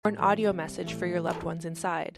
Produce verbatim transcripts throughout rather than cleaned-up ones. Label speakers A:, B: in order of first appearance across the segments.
A: or an audio message for your loved ones inside.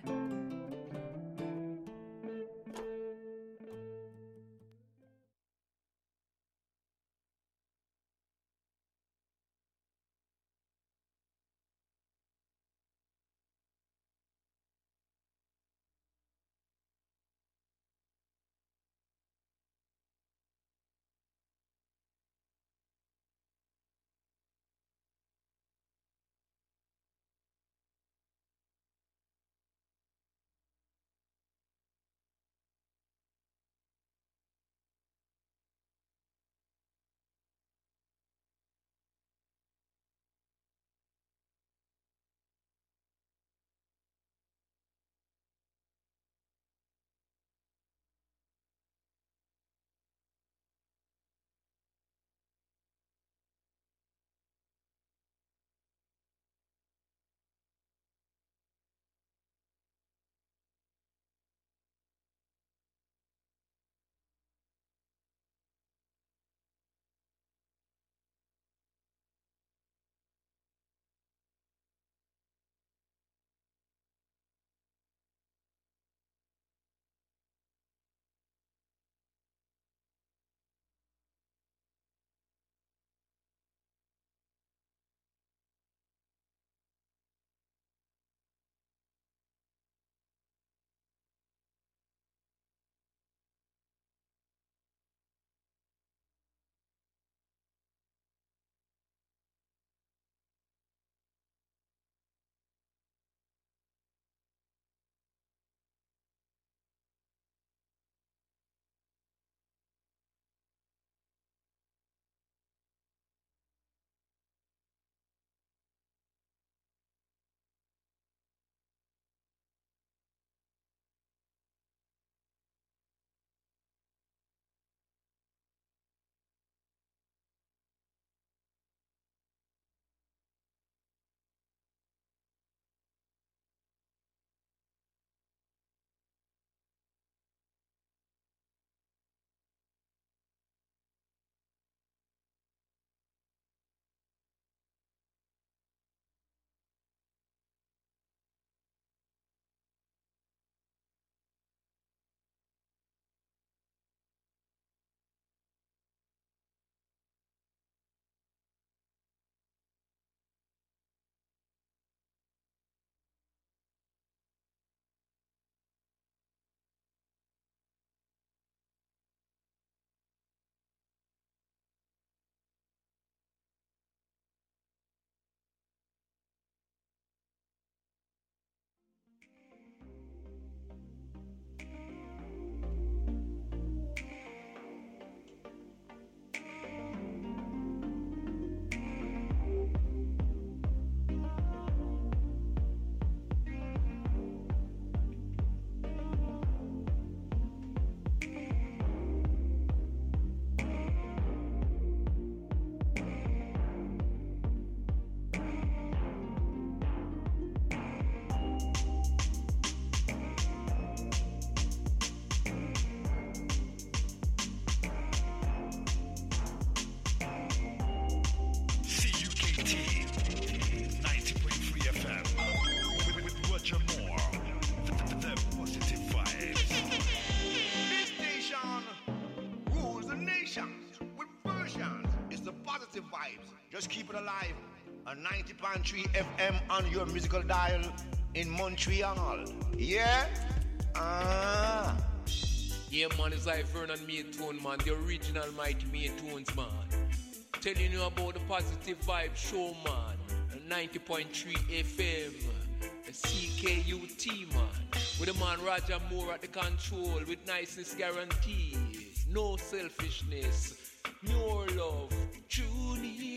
B: Just keep it alive. A ninety point three F M on your musical dial in Montreal. Yeah? Ah.
C: Yeah, man, it's like Vernon Maytone, man. The original Mighty Maytones, man. Telling you about the Positive Vibe Show, man. ninety point three F M. C K U T, man. With the man Roger Moore at the control. With niceness guarantees. No selfishness. Pure love. Truly.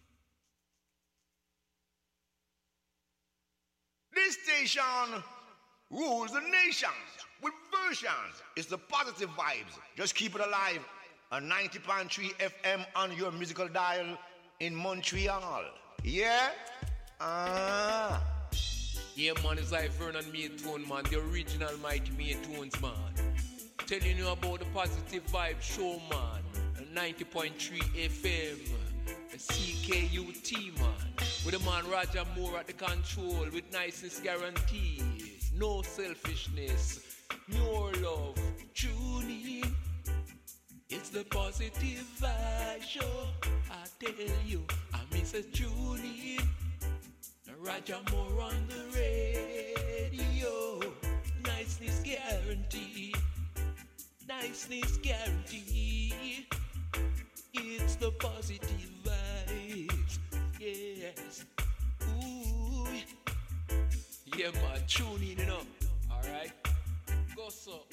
B: This station rules the nation with versions. It's the Positive Vibes. Just keep it alive. A ninety point three F M on your musical dial in Montreal. Yeah? Ah.
C: Yeah, man, it's like Vernon Maytone, man. The original Mighty Maytones, man. Telling you about the Positive Vibe Show, man. ninety point three F M. C K U T, man. With the man Roger Moore at the control, with niceness guaranteed. No selfishness, more love. Tune in. It's the Positive Vibe Show. I tell you, I miss a tune in. Roger Moore on the radio. Niceness guaranteed. Niceness guaranteed. It's the Positive Vibes. Yes. Ooh. Yeah, man. Tune in, you know. Alright. Go so.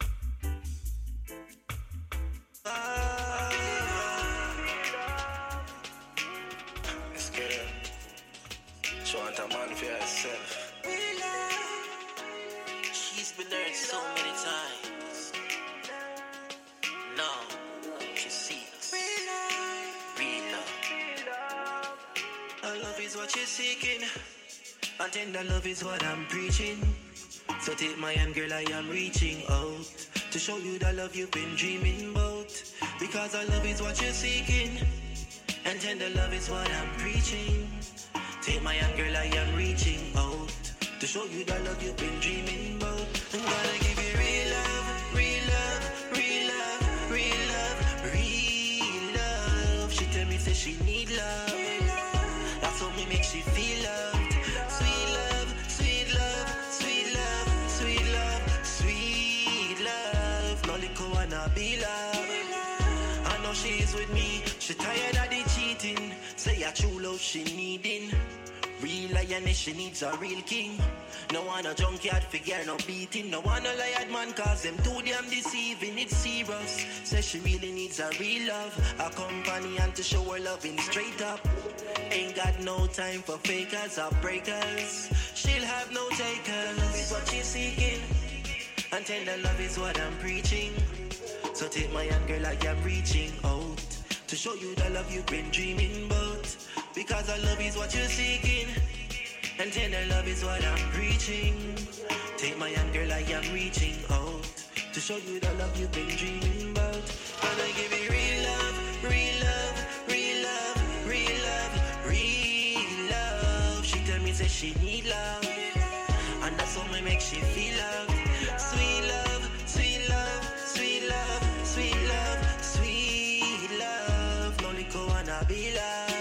D: Ah. Let's get it. She want a man for herself. She's been hurt so many times. Now she seeks real love. Our love is what she's seeking, and tender love is what I'm preaching. So take my hand, girl, I am reaching out to show you the love you've been dreaming about. Because our love is what you're seeking, and tender love is what I'm preaching. Take my hand, girl, I am reaching out to show you the love you've been dreaming about. I'm gonna give you real love, real love, real love, real love, real love. She tell me, say she need love. That's what me make she feel loved. Sweet love, sweet love, sweet love, sweet love, sweet love. No liquor wanna be loved. I know she's with me. She tired of the cheating. Say a true love she needing. Real lioness, she needs a real king. No one a junkyard figure, no beating. No one a liar man, cause them too damn deceiving. It's serious. Says she really needs a real love, a companion to show her loving straight up. Ain't got no time for fakers or breakers. She'll have no takers. Love is what she's seeking, and tender love is what I'm preaching. So take my hand, girl, I am reaching out to show you the love you've been dreaming about. Because our love is what you're seeking, and tender love is what I'm preaching. Take my hand, girl, I am reaching out to show you the love you've been dreaming about. And I give you real love, real love, real love, real love, real love. She tell me, say she need love, and that's what me make she feel loved. Sweet love, sweet love, sweet love, sweet love, sweet love. No liquor wanna be loved.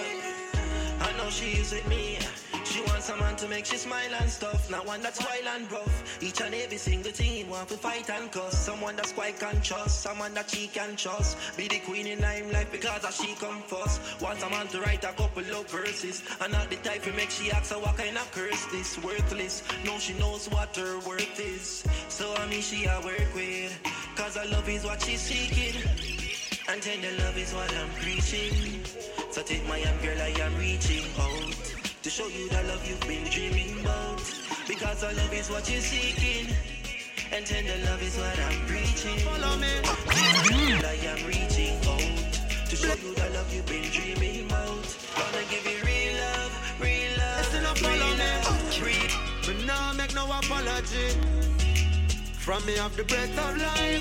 D: I know she's with me. She wants a man to make she smile and stuff. Not one that's wild and rough. Each and every single thing he want to fight and cuss. Someone that's quite conscious, someone that she can trust. Be the queen in her life because as she come first. Wants a man to write a couple of verses, and not the type to make she ask her what kind of curse this. Worthless, no she knows what her worth is. So I mean she I work with, cause her love is what she's seeking, and tender love is what I'm preaching. So take my hand, girl, I am reaching out to show you the love you've been dreaming about. Because our love is what you're seeking, and tender love is what I'm preaching. Follow me. I am reaching out to show you the love you've been dreaming about. Gonna give you real love, real love. Listen up, follow me. Real. But now make no apology. From me of the breath of life,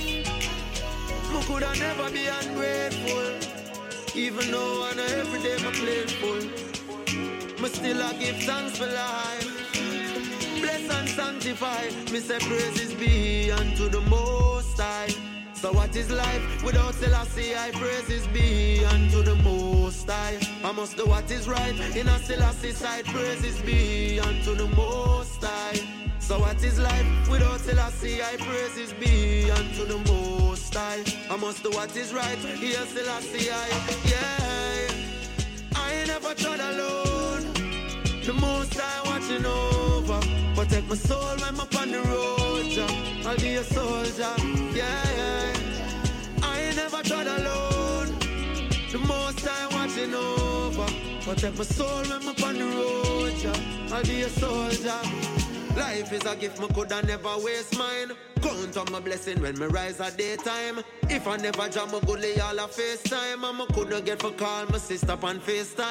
D: me coulda never be ungrateful. Even though I know every day my plate full, me still I give thanks for life. Bless and sanctify, me say praises be unto the Most High. So what is life without Selassie? I praises be unto the Most High. I must do what is right in a Selassie side. Praises be unto the Most High. So what is life without Selassie? I praises be unto the Most High. I must do what is right, here Selassie I. Yeah, I ain't never tried alone. The Most High watching over. Protect my soul when I'm up on the road, yeah. I'll be a soldier, yeah, yeah. I ain't never tried alone. The Most High watching over. Protect my soul when I'm up on the road, yeah. I'll be a soldier. Life is a gift, me coulda never waste mine. Count on my blessing when me rise at daytime. If I never jam, me go lay all a FaceTime. And me coulda get for call my sister on FaceTime.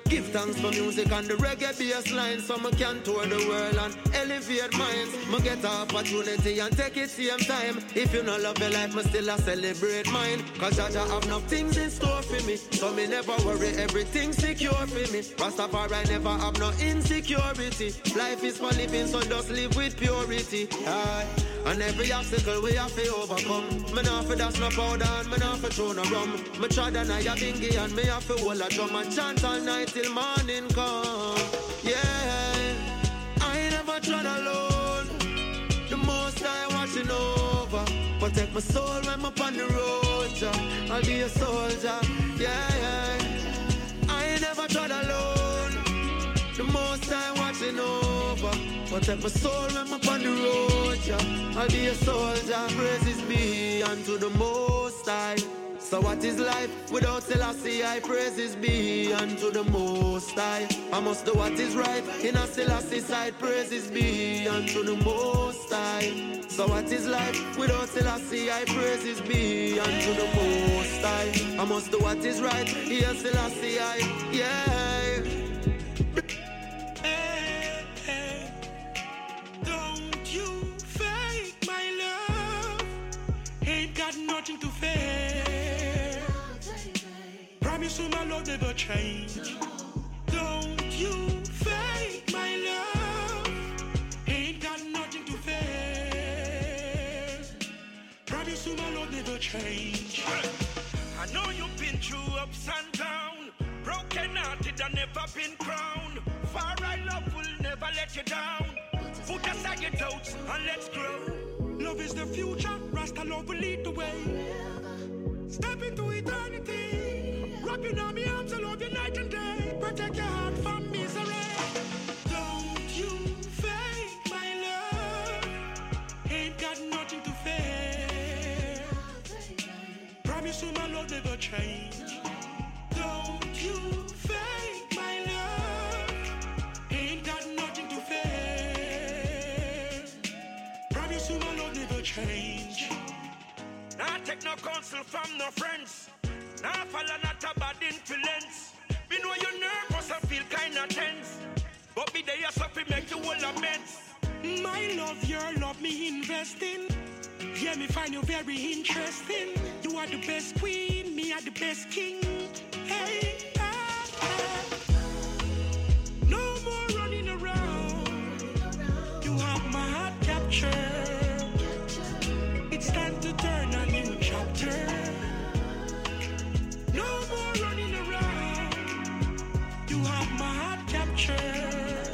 E: Give thanks for music and the reggae bass line, so I can tour the world and elevate minds. I get an opportunity and take it same time. If you not love your life, I still a celebrate mine. Cause Jaja have no things in store for me, so me never worry, everything secure for me. Rastafari never have no insecurity. Life is for living, so just live with purity. Aye. And every obstacle we have to overcome. Me not for dash no powder and me not for throw no rum. Me try and I a bingy and me have to hold a drum and chant all night till morning come. Yeah, I ain't never tried alone. The most I watching over. Protect my soul when I'm up on the road, yeah. I'll be a soldier, yeah, yeah. I ain't never tried alone. The most I watching over. Protect my soul when I'm up on the road, yeah. I'll be a soldier. Praises be unto the Most High. So what is life without Selassie? I praises be unto the Most High. I must do what is right in a Selassie side. Praises be unto the Most High. So what is life without Selassie? I praises be unto the Most High. I must do what is right in Selassie. I, yeah.
F: Hey, hey. Don't you fake my love. Ain't got nothing to fake. Promise you my love never change. Don't you fake my love. Ain't got nothing to fake. Promise you my love never change.
G: I know you've been through ups and downs. Broken hearted and never been crowned. Far right love will never let you down. Put aside your doubts and let's grow.
F: Love is the future, Rasta love will lead the way. Step into eternity. Wrap your arm, your arms, I love you night and day. Protect your heart from misery. Don't you fake my love. Ain't got nothing to fake. Promise you my love never change. Don't you fake my love. Ain't got nothing to fake. Promise you my love never change.
G: Nah take no counsel from no friends. Nah follow not a bad influence. Me know you're nervous and feel kinda tense, but be there yourself to make you all amends.
F: My love, your love me investing. Yeah, me find you very interesting. You are the best queen, me are the best king. Hey, ah, ah. No more running around. You have my heart captured. It's time to turn a new chapter. No more running around. You have my heart captured.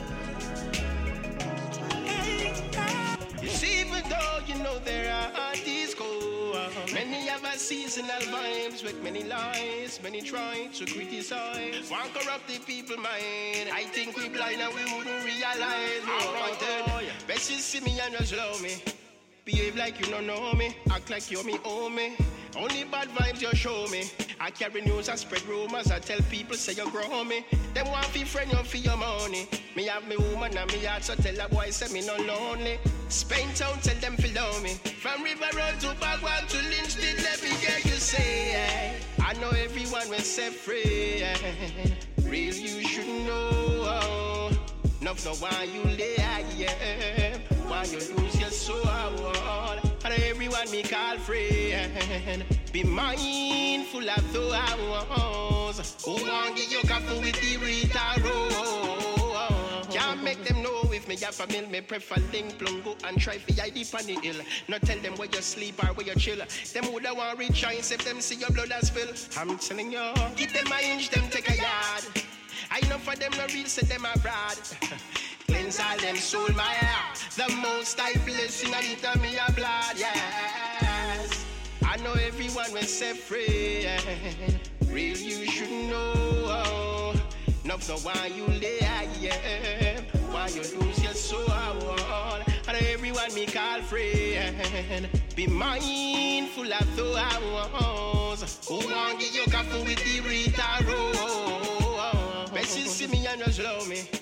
F: Hey, ah.
H: Yes, even though you know there are artists go, many have a seasonal vibes with many lies, many try to criticize. One corrupt the people mind. I think we blind and we wouldn't realize. Oh, right then. Best you see me and just love me. Behave like you don't know me. Act like you're me, own me. Only bad vibes you show me. I carry news and spread rumors. I tell people say you grow me. Them want to friend you for your money. Me have me woman and me heart, so tell a boy say me no lonely. Spain town tell them follow me. From River Road to Bagwan to Lynchwood, let me hear you say. I know everyone will set free. Real you should know. Enough know why you lay, yeah. Why you lose your soul. And everyone me call friend. Be mindful of those who want give you coffee with the Rita Rose. Can't make them know if me have a meal. Me prefer link plungo and try for I deep on the hill. Not tell them where you sleep or where you chill. Them woulda want rejoice if them see your blood as spill. I'm telling you, give them a inch, them take a yard. I know for them no real, say them abroad. Cleanse all them soul, my heart. The most I blessing and it on me a blood, yes. I know everyone will set free. Real you should know. Enough know why you lay, yeah. Why you lose your soul. And everyone me call friend. Be mindful of those who want give you coffee with the Rita Rose. Best you see me and just love me.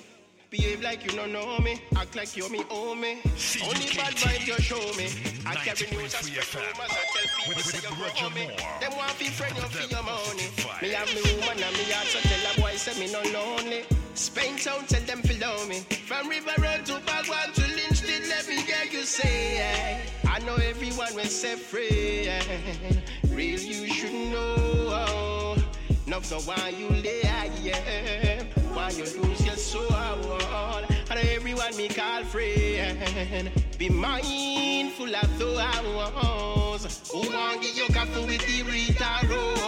H: Behave like you don't know me. Act like you me owe me. Only bad vibes you show me. I carry news and spread rumors. I tell people say you grow me. Them want be friend you for your money. Me have me woman and me heart, so tell a boy say me no lonely. Spain town tell them follow me. From River Road to Bagwan to Lynch, did let me hear you say. I know everyone will set free. Real you should know. Not so why you lay, yeah. Why you lose your soul. And everyone me call friend. Be mindful of those who want give you coffee with the Rita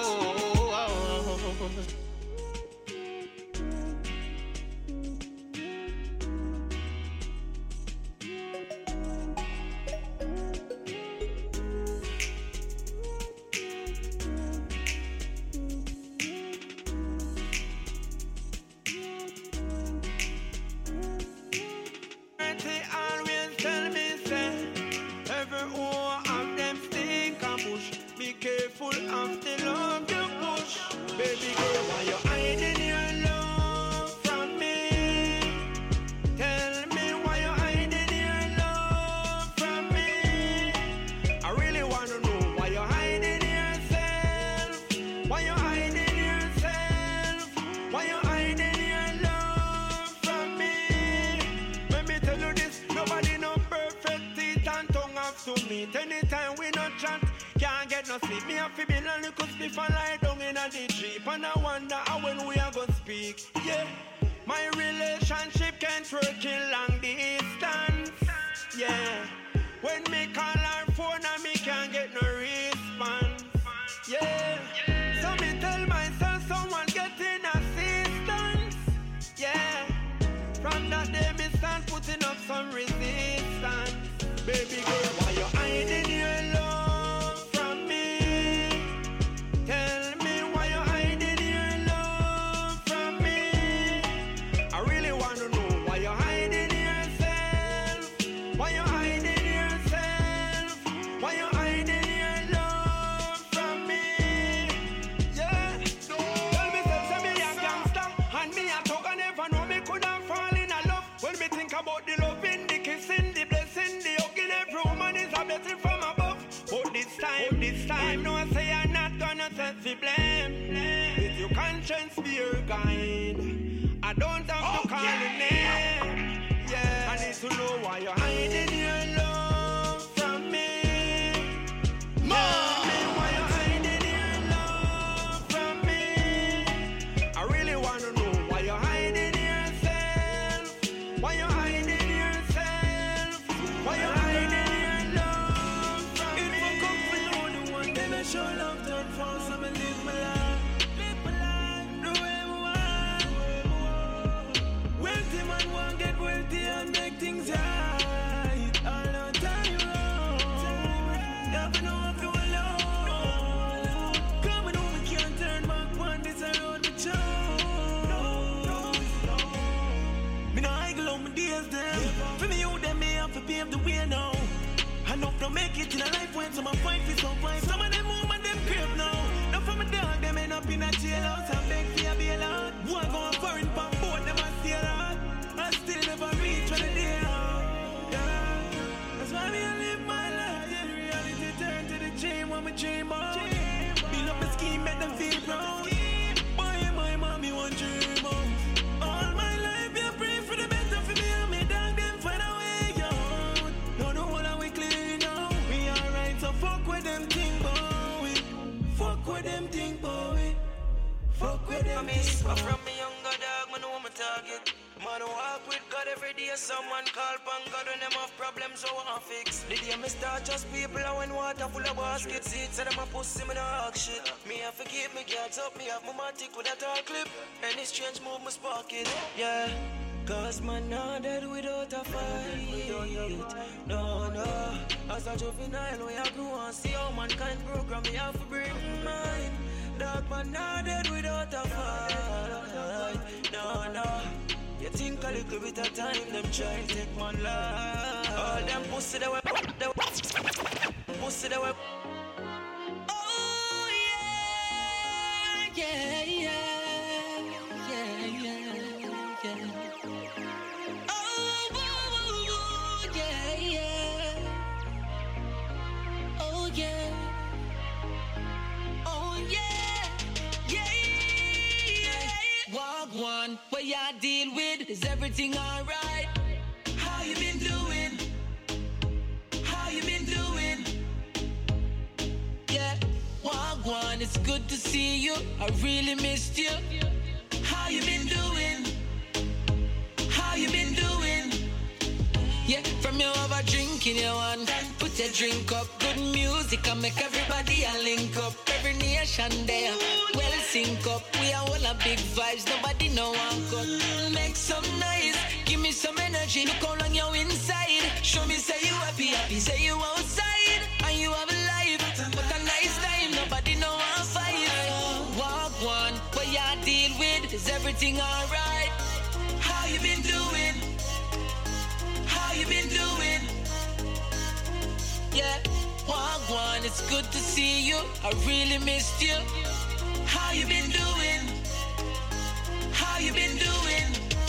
H: Rose.
F: Anytime we no chat, can't get no sleep. Me have to be a little spliff and lie down in a the jeep. And I wonder how when we are gonna speak. Yeah, my relationship can't work in long distance. Yeah, when me call her phone and me can't get no response. Yeah, so me tell myself someone getting assistance. Yeah, from that day me start putting up some resistance. Baby girl, why you hiding your love from me? Tell me why you hiding your love from me. I really want to know why you hiding yourself. Why you hiding yourself? Why you hiding your love from me? Yeah. Tell me, tell me a gangster and me a talk. I never know me could have fall in a love. When me think about the loving, the kissing, the blessing, the woman is a blessing from above. But this time, this time, no I say I'm not gonna set the blame. If your conscience be your guide, I don't have to call your name. Yeah, I need to know why you're hiding your love from me. Tell me why you're hiding your love from me. I really wanna know why you're hiding yourself. Why you're hiding yourself. Why you're hiding. Show love, don't force, I'ma live my life. Live my life, do whatever I want. Wealthy man won't get wealthy and make things right. All the time wrong. Never know if you alone. Coming home, we can't turn back one, this around the show. Me no idle on my days, them. For me, you, them, me have to pave the way now. I know to make it in a life when some fight for some fight. Some of them woman them crib now. Now from a dog them end up in a jailhouse and beg for a bailout. Boy go on foreign pump boat them a steal out. I still never reach when they day out. Yeah. That's why me I live my life. Yeah, reality turn to the dream when we dream out. Build up a scheme, make them feel proud. Boy, my mommy want dream out. All my life you pray for the better for me and me dog them find a way out. No, no, all I we clear. So fuck with them thing, boy. Fuck with them thing, boy. Fuck with them thing, boy. I'm from me younger dog, man, know my target. Man, walk with God every day. Someone call pan God when them have problems, so I fix. The day me start just people and when water full of baskets. Seats and them a pussy, me no hawk shit. Me have to keep me guards up, me have my matic with a tall clip. Any strange move, me spark it, yeah. Cause man not dead without a fight. No, no. As a juvenile, we have grew and see how mankind program. Me have to bring mine. Dark man not dead without a fight. No, no. You think a little bit of time, them try to take man life. All them pussy the web, the pussy the web. Oh yeah, yeah, yeah, yeah, yeah, yeah.
D: everything alright? How you been doing? How you been doing? Yeah, Wagwan, it's good to see you. I really missed you. How you been doing? How you been doing? Yeah, from you have a drink in your hand, put your drink up. Good music and make everybody a link up. Every nation there, well sync up. We are all a big vibes, nobody know one cut. Make some noise, give me some energy. Look how long you're inside. Show me say you happy, happy. Say you outside and you have a life, but a nice time. Nobody know one fight. Walk one, what you deal with? Is everything alright? How you been doing? How you been doing? Yeah, Wagwan, it's good to see you. I really missed you. How you been doing? How you been doing?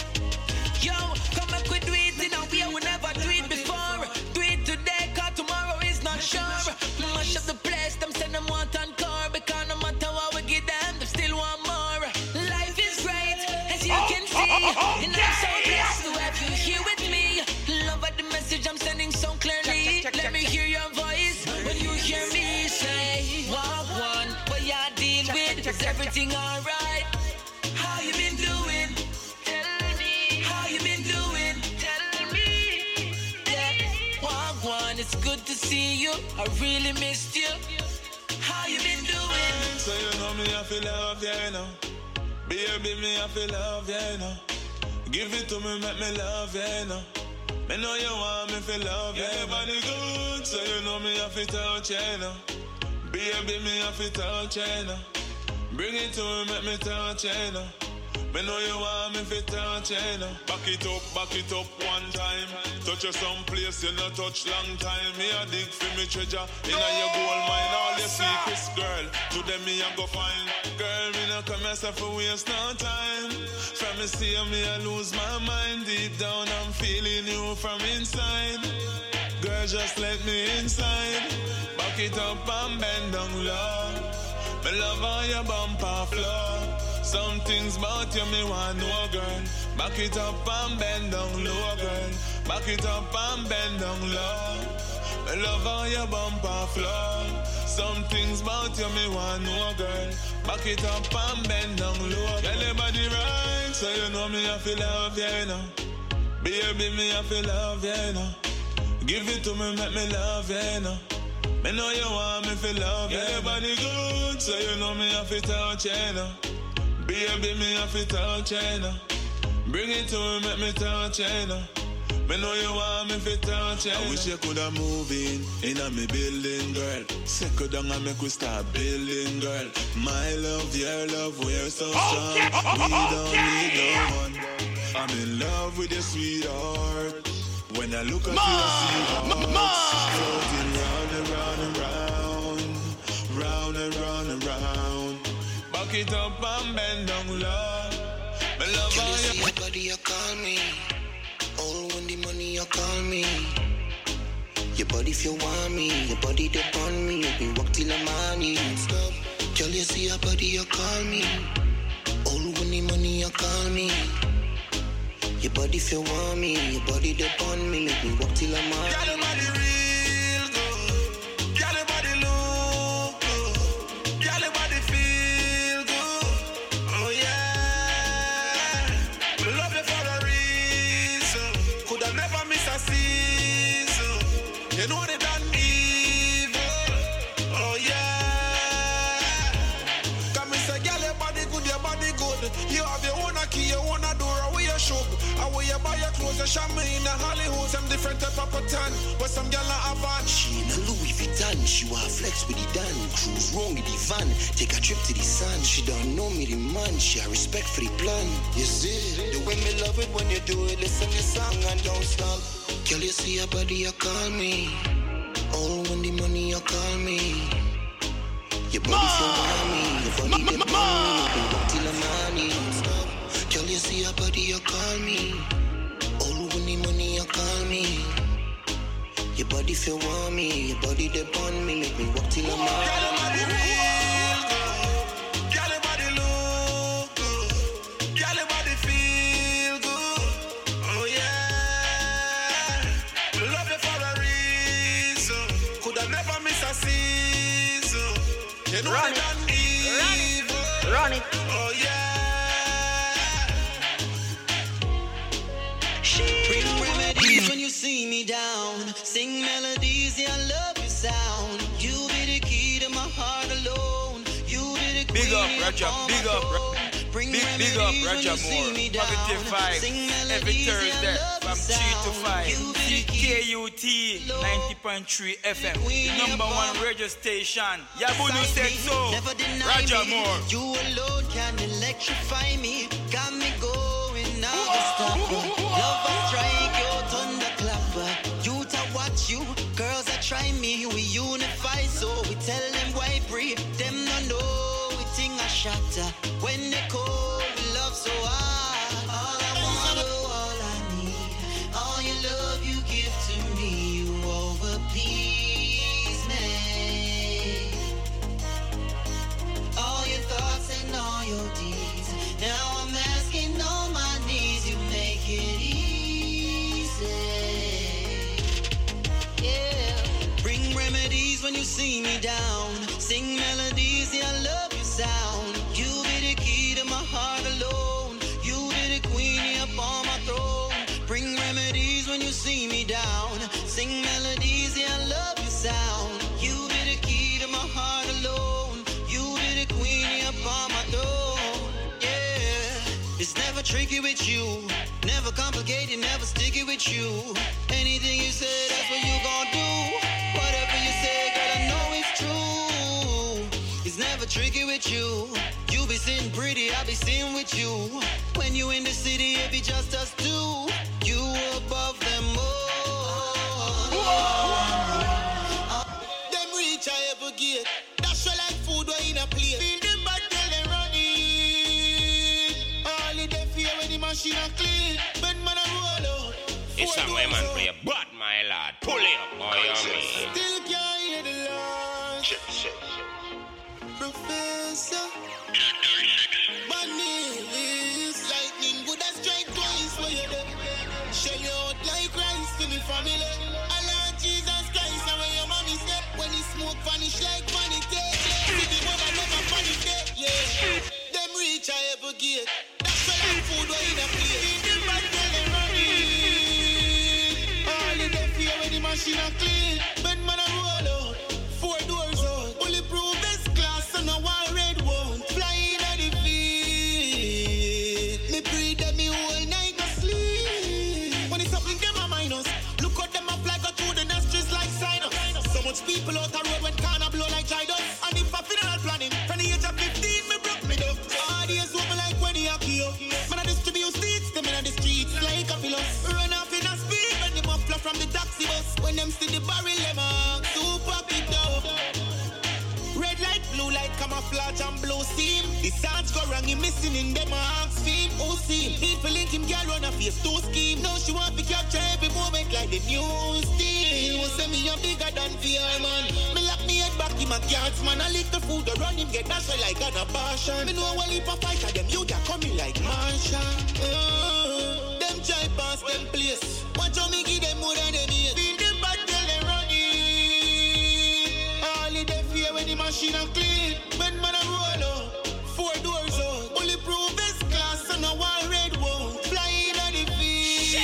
D: Yo, come back we do it in a way we never do it before. Do it today, cause tomorrow is not sure. Mash up the place, them send them want and car. Because no matter what we give them, they still want more. Life is great, as you can see. And I'm so blessed to have you here with me. Love at the message I'm sending so clearly. Let me hear your voice when you hear me say, walk one, what you deal with? Is everything alright? How you been doing? Tell me. How you been doing? Tell me. Yeah, walk one, it's good to see you. I really missed you. How you been doing?
I: So you know me, I feel love, yeah, you know. Baby, me, I feel love, yeah, you know. Give it to me, make me love, yeah, you know. Me know you want me feel love, yeah, your body good, so you know me have to touch, yeah, no. Baby, me have to touch, yeah, no. Bring it to me, make me touch, yeah, no. Me know you want me to touch, yeah, no. Back it up, back it up one time. Touch you someplace you not touch long time. Me a dig for me treasure, inna no, your gold mine. All your secrets, girl, to them me a go find. Girl, me no come myself for waste no time. From me see me I lose my mind. Deep down I'm feeling you from inside. Girl, just let me inside. Back it up and bend down low. Me love how your bumper flow. Some things about you me want know, girl. Back it up and bend down low, girl. Back it up and bend down low. Me love how your bumper flow. Some things about you me want know, girl. Back it up and bend down low. Tell your body right, so you know me I feel love, yeah, you know. Baby, me I feel love, yeah, you know. Give it to me, make me love, yeah, you know. Me know you want me feel love, yeah, your body good, so you know me I feel touch, yeah, you know. Baby, me I feel touch, yeah, you know. Bring it to me, make me touch, yeah, you know. Me know you want me fit touch, yeah. I wish you coulda move in, in a me building, girl. Second down and make we start building, girl. My love, your love, we're so strong. We don't need no one. I'm in love with your sweetheart. When I look at you, I see hearts floating round and round and round, round and round and round. Back it up and bend down low. Me love
J: how
I: you
J: see your body, you call me. All when the money, you call me. Your body if you want me, your body depend me. You can walk till the morning. Stop, girl, you see your body, you call me. All when the money, you call me. Your body if you want me, your body depend me. Make me walk till the morning.
I: Girl, your body real good. Girl, your body look good. Girl, your body feel good. Oh yeah, we love you for a reason. Coulda never miss a season. You know they done evil. Oh yeah. Come and say, girl, your body good, your body good. You have your own key, your own door, away your shop. Away you buy your clothes, you shop me in the Hollywood. Some different type of pattern, but some girl a have.
J: She in a Louis Vuitton, she want flex with the Dan. Cruise wrong with the van, take a trip to the sun. She don't know me the man, she a respect for the plan. You see, the way me love it when you do it. Listen to the song and don't stop. Girl, you see your body, you call me. All when the money, you call me. Your body feel want me, your body depend me. You can walk till the morning. Stop. Girl, you see your body, you call me. All when the money, you call me. Your body feel want me, your body depend me. Make me walk till the morning.
I: Girl, your body real good. Girl, your body look good. Girl, your body feel good. You know
K: run
I: they
K: it,
I: done evil.
K: run it.
I: Oh yeah.
D: Bring remedies when you see me down. Sing melodies, yeah, I love your sound. You be the key to my heart alone. You be the
L: Big
D: queen
L: up, Roger,
D: upon
L: big
D: my
L: up,
D: throne. Bring
L: big, big up,
D: remedies when
L: Roger
D: you see
L: Moore.
D: me down.
L: Positive vibes
D: Sing melodies,
L: every
D: yeah, I
L: Thursday
D: love
L: from
D: your
L: three to
D: sound.
L: five.
D: You be the key.
L: K U T ninety point three F M, the number one radio station. Yabunu said so.
D: Never deny
L: Roger
D: me.
L: Moore.
D: You alone can electrify me. Got me going now. Stop. Love a strike, your thunderclapper. You to watch you. Girls that try me. We unify, so we tell them why free. Them no know we think a shatter. When they call, we love so hard. All I want, all I need. All your love you give to me. You over please me. All your thoughts and all your deeds. Now I'm asking on my knees. You make it easy. Yeah. Bring remedies when you see me down. Sing melodies, yeah, I love your sound. You be the key to my heart alone. You be the queen upon my throne. Bring remedies when you see me down. Sing melodies, yeah, I love your sound. You be the key to my heart alone. You be the queen upon my throne. Yeah. It's never tricky with you. Never complicated, never sticky with you. Anything you say, that's what you gon' do. Whatever you say, girl, I know it's true. It's never tricky with you. You be sitting pretty, I be sitting with you. When you in the city, it be just us two. You above them all.
H: Them reach I ever get. That's why like food where in a plate. Feel them bad girl they run it. All in them fear when the machine a clean. When man a roll out.
M: It's a way man play a butt, my lad. Pull it up, boy, you mean.
H: Still can't hear the launch. Professor. Money is lightning. Good as strike twice for you there. Shell you out like rice to me family. Allah Jesus Christ, and when your mommy step. When the smoke vanish like vanity. See the mother never panic there. Yeah. Them reach I ever get. That's why like food where in a plate. Them bad girl they running. All in them fear when the machine a clean. When man a roll out. Four doors out. Bulletproof vest class and a one red one. Flying at the feet. Me breathe them me whole night no sleep. When it's something them a minus. Look out them a fly go through the nostrils like sinus. So much people out the road when corner blow like Chidus. And if I funeral planning, from the age of fifteen me broke me down. All days woman like when he a kill. Man I distribute seats, them in the streets like a pillow. Run off in a speed when the muffler from the taxi bus. When them see the barrel them a super big down. Red light, blue light, camouflage and blue steam. The sounds go wrong, he missing in them arms fame. Oh, see, people link him, girl, run a face to scheme. Now she want to capture every moment like the news team. You say me I'm bigger than fear, man. Me lock me head back in my cards, man. I lick the food, I run him, get that's why like an abortion. Me know one leap of fight, them you they coming like Martian. Uh, them try pass them place. Watch how me give them more than them hate. Feel them bad, girl, they running. All in them fear when the machine a clean. When man a roll out, four doors out. Bulletproof vest class and a one red one. Flying at the feet.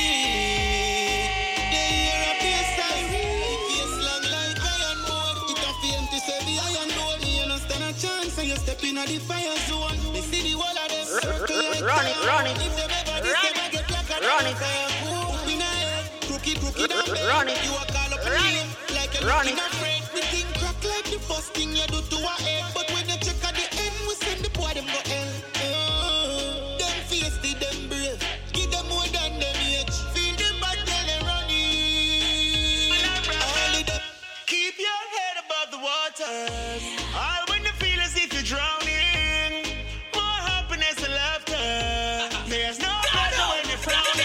H: They hear a bass time. The face long like iron board. It a feel to say the iron door. You no stand a chance and you step in a the fire zone. They see the wall of them circle like
K: Run it, run it.
H: If them ever this them a get like a
K: Run it.
H: in a head. Crooked, crooked and bend.
K: Run it.
H: You a call up a name like a
K: Run
H: looking
K: it.
H: a friend. The thing crack like the first thing you do to a head. But when you check at the end, we send the boy them go hell. Uh, them face the them brave. Give them more than them age. Feel them bad girl they running. All of them.
N: Keep your head above the waters. All when you feel as if you're drowning. More happiness and laughter. There's no pleasure when you're frowning.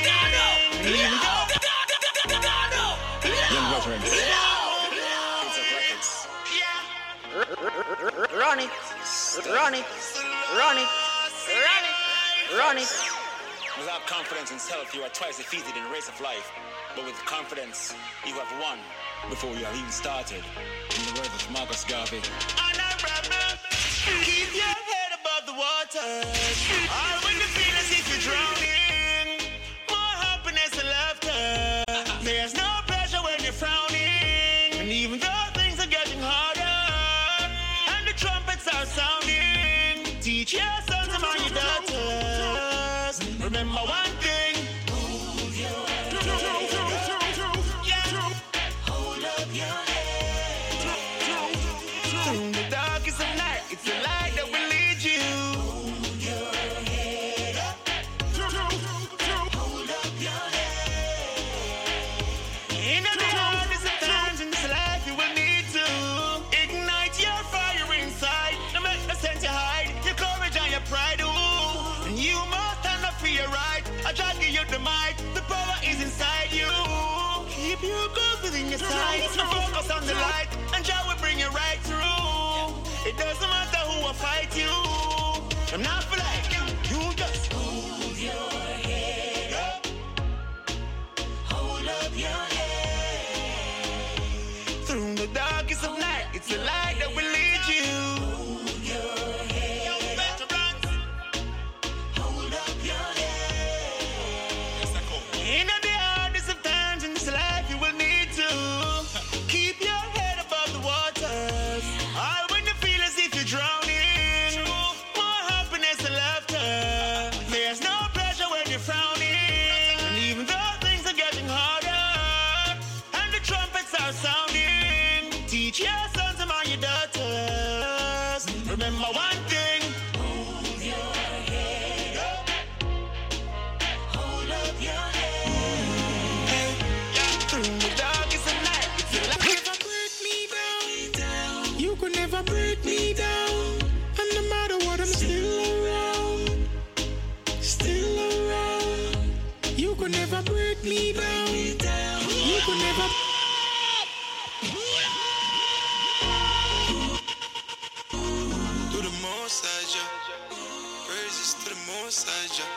L: Young veteran.
K: Run it, run it, run it, run it, run it.
O: Without confidence in self, you are twice defeated in the race of life.
N: but with confidence, you have won before you have even started. In the words of Marcus Garvey.
H: And I remember, keep your head above the water. All when you feel as if you're drowning. More happiness and laughter. There's no pressure when you're frowning. And even though things are getting harder, and the trumpets are sounding, teach your sons and your daughters. Remember one thing. Hold your head. Yeah. Hold up your head. Through the darkest of night, it's the light that will lead you. Hold your head up. Hold up your head. In the hardest of times in this life, you will need to ignite your fire inside. No make no sense you hide your courage and your pride. Ooh. And you must stand up for your right. I try to give you the might. The power is inside you. Keep your goals within your sights. No focus on the light, and Jah will bring you right through. It doesn't matter who will fight you. I'm not for like you. You just hold your head up. Hold up your head. Through the darkest of night, it's the light that will lead you. Hold your head up. Hold up your head. In the hardest of times in this life, you will need to keep your head above the waters. All when you feel as if you're drowning. More happiness and laughter. There's no pressure when you're frowning. And even though things are getting harder, and the trumpets are sounding, teach your sons and your daughters. Remember one thing. Hold your head up. Hold up your head. Hey, yeah. Through the darkest of night, it's the light. Never break me down. You could never break me down. And no matter what, I'm still around. Still around. You could never break me down. You could never.
I: To the most high, Jah. Praises to the most high, Jah.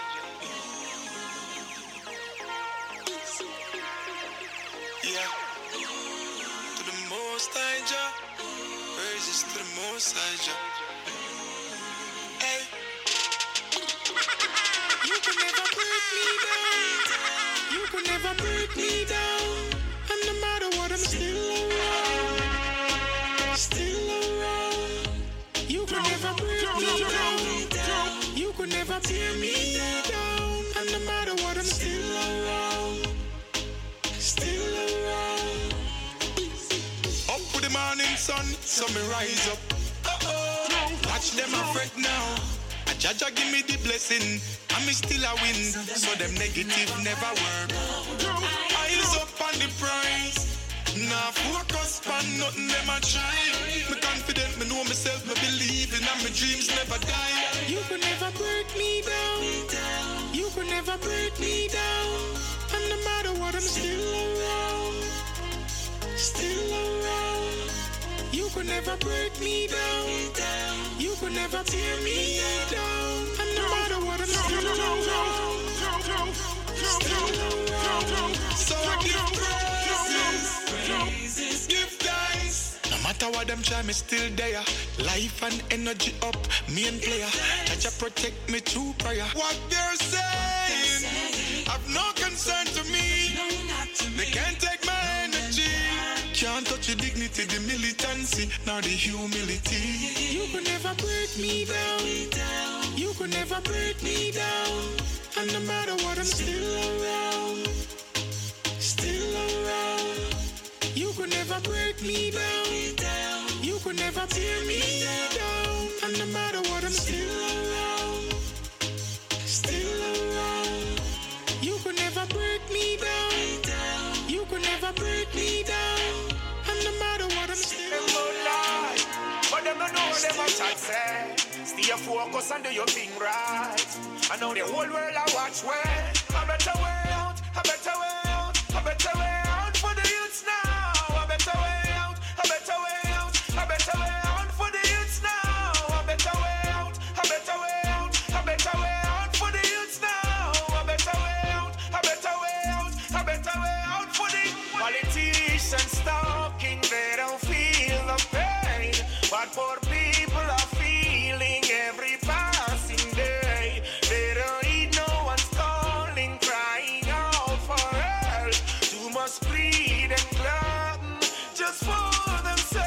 I: Yeah. To the most high, Jah. Praises to the most high, Jah. Hey.
H: You could never break me down. You could never break me down. And no matter what, I'm still around. Still around. You could never break me down. You could never tear me down. And no matter what, I'm still around. Still around.
I: Up with the morning sun, so me rise up. Uh-oh. Watch them a fret now. A Jaja give me the blessing, and me still a win. So them negative never work. Eyes up on the prize. Nah focus on nothing them a try. Me confident, me know myself, me believe in, and my dreams never die.
H: You could never break me down. You could never break me down. And no matter what, I'm still around. Still around. You could never break me down. You could never tear me down. And no matter what, I'm still around. Still around.
I: So I give praises, praises, give thanks. No matter what them try, me still there. Life and energy up, main player. Jaja protect me through prayer. What they're saying, have no concern to me. They can't take my energy. Can't touch the dignity, the militancy, nor the humility.
H: You could never break me down. You could never break me down. And no matter what, I'm still around. Still around. You could never break me down. You could never tear me down. And no matter what, I'm still around. Still around. You could never break me down. You could never break me down. And no matter what, I'm still
G: around. But them don't know them what I say. Stay focused and do your thing right. I know the whole world I watch where. A better way out, a better way out, a better way out for the youths now. A better way out, a better way out, a better way out for the youths now. A better way out, a better way out, a better way out for the youths now. A better way out, a better way out, a better way out.
N: politicians talking, they don't feel the pain. What poor people are feeling every passing day. They don't need no one's calling, crying out for help. Too much greed and glutton just for themselves.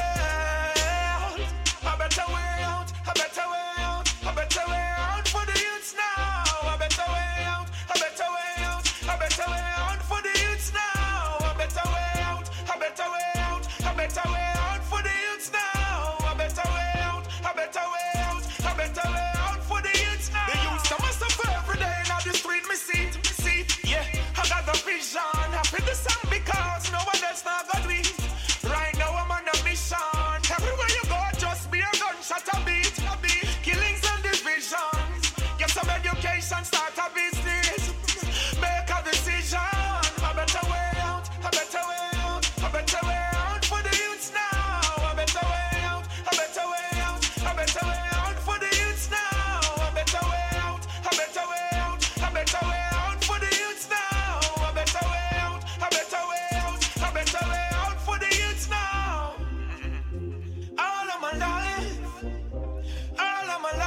N: A better way out, a better way out, a better way out for the youths now. A better way out, a better way out, a better way out for the youths now. A better way out, a better way out, a better way out for the youths now. A better way out, a better way out, a better way out for the youths now. The youths are must suffer every day now. The street me see, see, yeah. I got the vision, I feel the song because no one else not got me. Right now I'm on a mission. Everywhere you go, just be a gunshot, a beat, a beat. Killings and divisions. Get some education, start a business. Make a decision. A better way out, a better way out, a better way out for the youths now. A better way out, a better way out, a better way out for the youths now. A better way out, a better way out, a better way out for the youths now. A better way out, a better way out, a better way out for the youths now. All of my life, all of my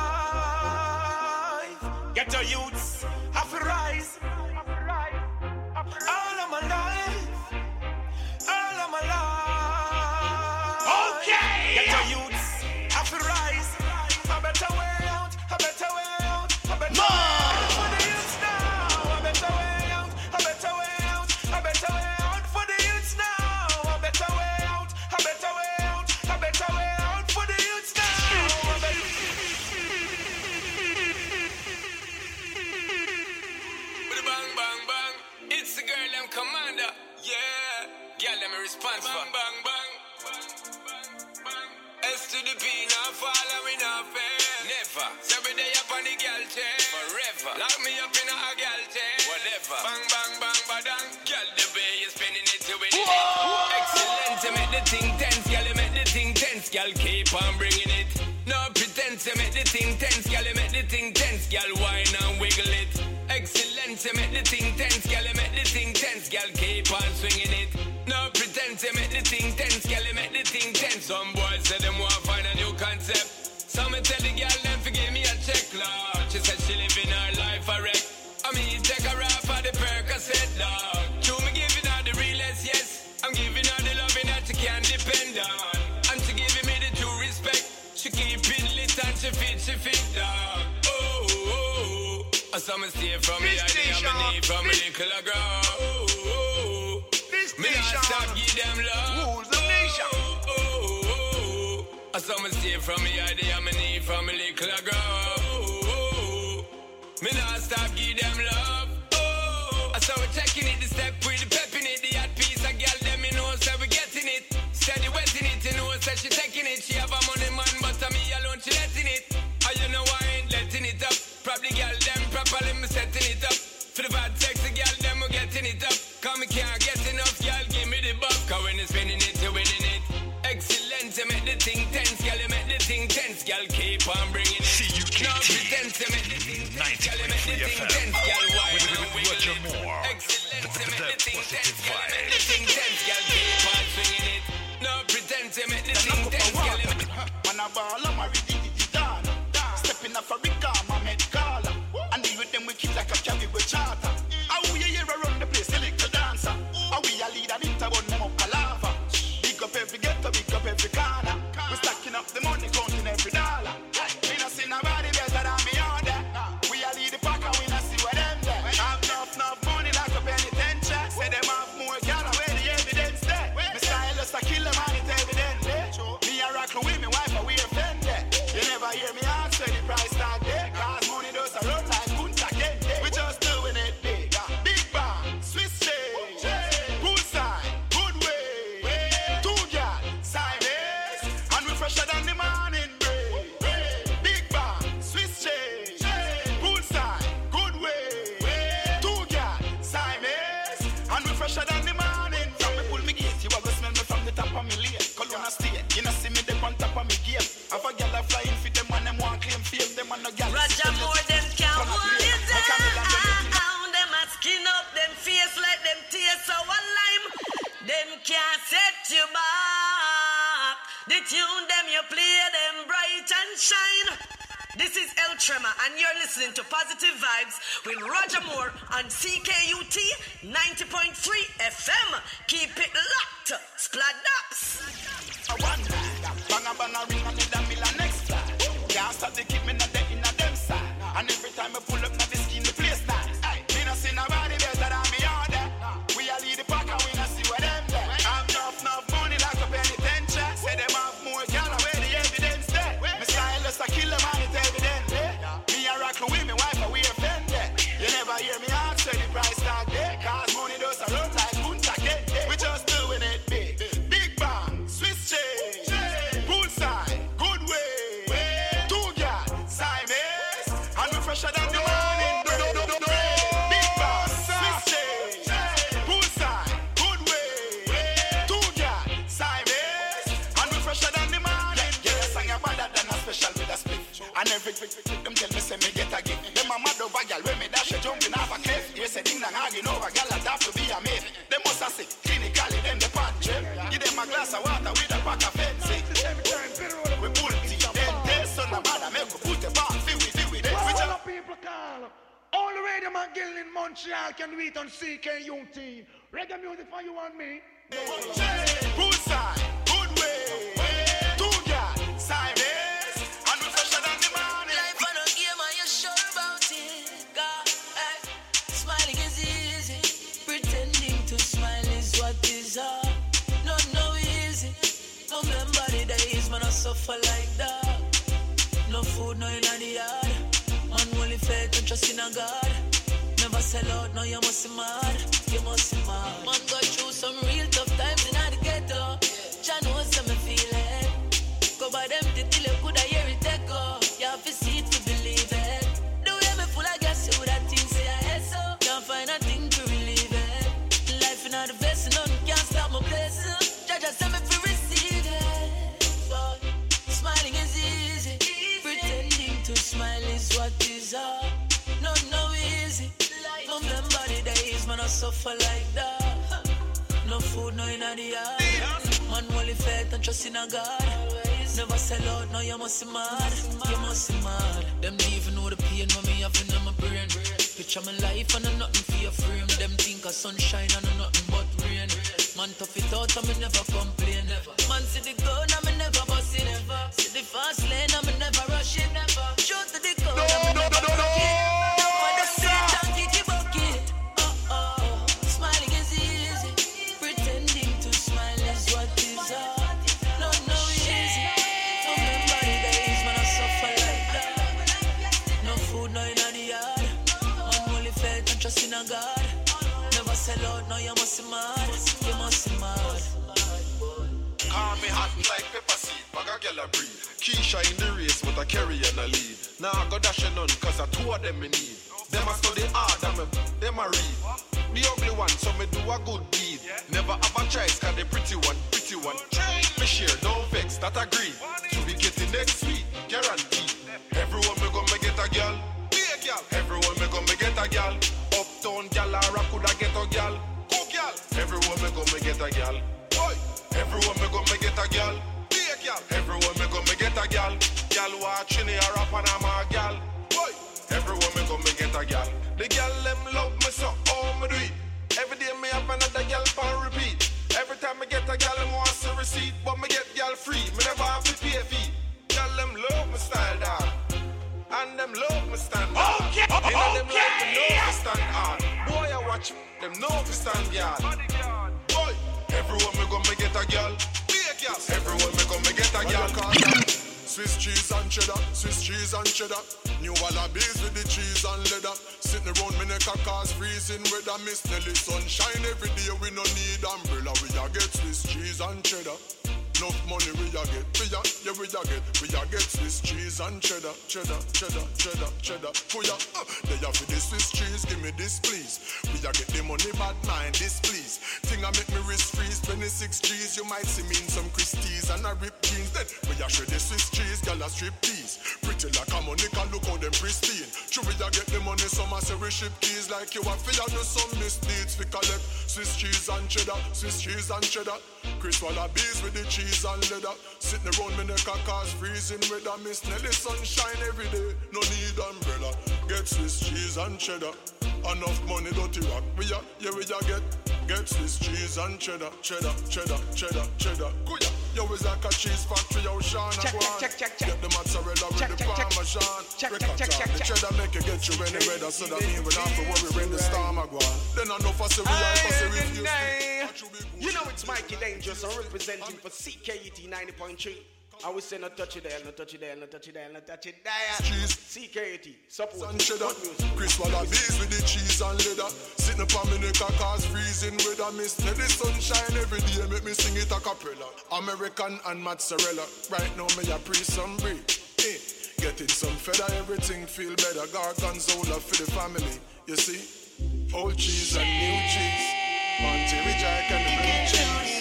N: life. Get your youths, have to rise. All of my life, all of my life. Okay. Get your youths, have to rise. A better way out, a better way out, a better way out for the youths now. A better way out, a better way out, a better way out for the youths now. A better way out, a better way out, a better way out for the youths now. A better-
C: Bang, bang, bang. It's the girl, them commander. Yeah. Girl, them response for. Bang, bang, bang. S to the P, now following our fair. Never. So every day up on the girl chair. Forever. Lock me up in a girl chair. Whatever. Bang, bang, bang, badang. Girl, the way you spinning it to win it. Excellent, you make the thing tense. Girl, you make the thing tense. Girl, keep on bringing it. No pretense, you make the thing tense. Girl, you make the thing tense. Girl, whine and wiggle it. Excellent, you make the thing tense. Girl, you make the thing tense. Girl, keep on swinging it. No pretense, you make the thing tense. Girl, you make the thing tense. Some boys say them want to find a new concept. Some tell the girl them to give me a check, Lord. She said she living her life a wreck. I mean, take her off for the Percocet, Lord. True, me giving her the realest, yes. I'm giving her the loving that she can depend on. And she giving me the true respect. She keep it lit and she fit, she fit, dog. Oh, oh, oh. I saw me stay from me idea, me need from me little girl. Oh, oh, oh. Me not stop give them love.
B: Who's the nation?
C: Oh, oh, oh. I saw me stay from me idea, me need from me little girl. Oh, oh, oh. Me not stop give them love. Oh, I saw we checking it, the step with the pep in it, the hot piece of girl, them me know say we getting it. Steady wetting it, you know say she taking it. She have a money man, but to me alone she letting it. And you know I ain't letting it up. Probably girl them properly me setting it up. For the bad sexy girl them we getting it up. Cause me can't get enough, girl give me the buff. Cause when you spinning it, you winning it. Excellent, you make the thing tense, girl you make the thing tense. Girl keep on bringing it.
O: C U K T.
C: No pretense, you make the thing tense, girl you make the thing tense. Girl wine and wiggle it. Excellent, you make the thing tense, girl you make the thing tense. Girl keep on swinging it. No pretense, you make the thing tense, girl you make.
P: Man a ball, I'm a ridiculous dance. Stepping up for Rica, my medical. And deal with them we keep like a cabby with charter. How we here around the place, a little dancer. How we a lead and interborn them up a lava. Big up every ghetto, big up every corner. We stacking up the money, counting every dollar. We not see nobody better than me on that. We a lead the pack and we not see where them there. Have enough, enough money like a penitentiary. Say them have more gal where the evidence there. Me style just a kill them and it's evident there. Me a rock with me wife and we offended. You never hear me answer the price tag there. Cause money does a run like Kunta Kente. We just doing it big. Big bang, Swiss change. Good side, good way. Two gal, sideways. And we fresher than the man.
O: can't set you back. The tune them you play them bright and shine. This is El Tremor, and you're listening to Positive Vibes with Roger Moore on C K U T ninety point three F M. Keep it locked. Spladaps.
P: I wonder, bang a bang a ring and need a million next fly. Can't stop the keep me not dead in a them side. And every time I pull up, now the skin the place style. Hey, me not see nobody better than me on there. We a lead the pack and we not see where them there. I'm enough, enough money like a penitentiary. Say them have more gal where the evidence there. Me stylist a kill them and it's evident there. Me a rock with me wife and we offended. You never hear me ask say the price tag there. Cause money does a run like Punta Kente. We just doing it big. Big bang, Swiss change, poolside, good way. Two gal, Siamese, and we fresher than the morning. Big bang, Swiss change, poolside, good way. Two gal, Siamese, and we fresher than the morning. Yeah, yeah, song a better than a special with a split. And every them tell me say me get a gift. Them a mad over gal when me dash a jumping off a cliff. You say ding dong arguing over gal that have to be a mate. Them must have sick clinically them the pan trip. Give them a glass of water with a pack of fancy. We pull tea, then taste on the bottom. Make we put the bar, feel we do with it.
F: Which other people call? Only Radio Man Gill in Montreal can do it on C K U T. Reggae music for you and me.
P: Poolside, good way. Two gal, Siamese, and we fresher than the morning.
O: Life on a game, are you sure about it? God, hey, smiling is easy. Pretending to smile is what is hard. No, no easy. Remember the days when I suffer like that. No food, no in the yard. Unholy faith and trust in a God. Never sell out, now you must be mad. You must be mad. Man go through some real tough times in the ghetto. Jah knows how me feel it. Go by them till you coulda hear it echo. You have to see it to believe it. The way me full of gas, you woulda think say I had so. Can't find a thing to relieve it. Life in the best, none can stop my blessing. Jah just tell me to receive it. But smiling is easy. Pretending to smile is what is hard. No, no easy. Remember the days when I suffer like that. No food, no in the yard. Man, holy faith and trust in a God. Never sell out, now you must be mad. You must be mad. Them don't even know the pain when me having in my brain. Picture my life and I'm nothing for your frame. Them think of sunshine and I'm nothing but rain. Man, tough it out and me never complain. Man, see the gun and me never bust it. See the fast lane and me never rush it. Shoot to the gun and me never broke it. For the street and kick it bucket. Oh, oh, smiling is easy. Pretending to smile is what is hard. No, no easy. Remember the days when I suffer like that. No food, no in the yard. Unholy faith and trust in a God. Never sell out, now you must be mad. You must be mad.
Q: Call me hot like pepper seed, bag a girl a breed. Keisha in the race, but I carry in a lead. Now I go dash none, cause I two of them me need. Them a study hard, and me, them a read. The ugly one, so me do a good deed. Never have a choice, cause the pretty one, pretty one. Me share, don't vex, that agree. To be getting next week, guaranteed. Everyone me gonna get a girl, be a girl. Everyone me gonna get a girl. Uptown girl, or I coulda get a girl. Go girl. Everyone me gonna get a girl. Boy. Everyone me gonna get a girl. Be a girl. Everyone me gonna get a girl. Girl watching a rap and I'm a girl. Boy. Everyone me gonna get a girl. The girl them love me so all me do it. Every day me have another girl for repeat. Every time I get a girl them wants to receipt, but me get girl free. Me never have to pay a fee. Girl them love me style dog. And them love me stand hard. Okay, okay, you know them like me know me stand hard. Boy I watch me, them know me stand yard. Boy, everyone me gonna get a girl. Be a girl. Everyone me gonna get a girl.
R: Swiss cheese and cheddar, Swiss cheese and cheddar. New wallabies with the cheese and leather. Sitting around me neck a cause freezing weather. Miss Nelly sunshine every day. We no need umbrella. We a get Swiss cheese and cheddar. Enough money we a get, we a, yeah we a get, we a get Swiss cheese and cheddar, cheddar, cheddar, cheddar, cheddar. For ya, uh, they have for the Swiss cheese, give me this please. We a get the money, bad mind, this please. Thing I make me wrist freeze, twenty-six G's. You might see me in some Christies and I rip jeans. Then we a shred the Swiss cheese, gal a strip tease. Pretty like a Monica, look how them pristine. True we a get the money, some a say we ship keys. Like you a fear do some misdeeds. We collect Swiss cheese and cheddar, Swiss cheese and cheddar. Chris Wallabies with the cheese and leather. Sitting around me neck a cause freezing weather. Miss Nelly sunshine every day, no need umbrella. Get Swiss cheese and cheddar. Enough money dirty rock. We a, yeah we a get. Get Swiss cheese and cheddar, cheddar, cheddar, cheddar, cheddar. Kuya, yo is like a cheese factory, yo Sean and Juan. Check, check, check, Get the mozzarella with the Parmesan. Ricotta, the cheddar make you get you any weather. So that mean we don't have to worry when the storm a go on. Then I know for say we are for say refuse.
S: You know it's Mikey Dangerous. I'm representing for C K E T ninety point three. I will say no touch it there, no touch it there, no touch it there, no touch it there.
R: Cheese.
S: C K E T, support.
R: And cheddar. Chris Wallabies with the cheese and leather. Sitting up on me neck a cause freezing weather. Miss Nelly sunshine every day, make me sing it a cappella. American and mozzarella. Right now me a pre some breed. Eh. Getting some feather, everything feel better. Gorgonzola for the family, you see. Old cheese and new cheese. Monterey Jack and the blue cheese.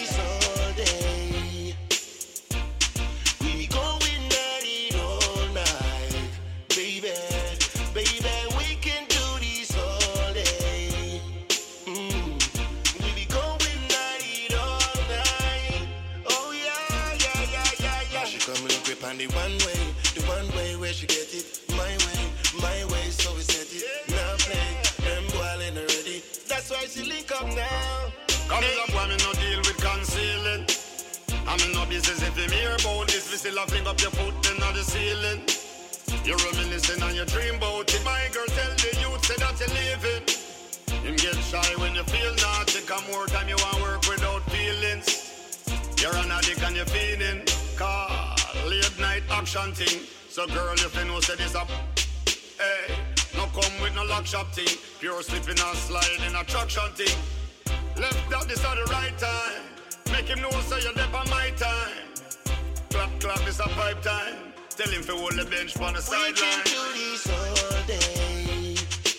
J: And the one way, the one way where she get it, my way, my way, so we set it. Now play, them boiling already. That's why she link up now.
G: Come hey. Up when me no deal with concealing. I'm in no business if you hear about this. We still have fling up your foot in on the ceiling. You're reminiscing on your dream about it. My girl tell the youth say that you're leaving. You get shy when you feel naughty. Come more time you want work without feelings. You're an addict and you're feeding. Car. Late night action thing. So girl, if you know say this up, hey, no come with no lock shop thing. Pure slipping and sliding attraction thing. Left that this at the right time. Make him know so you're there on my time. Clap, clap, it's a pipe time. Tell him to hold the bench on the sideline.
J: We can do this all day.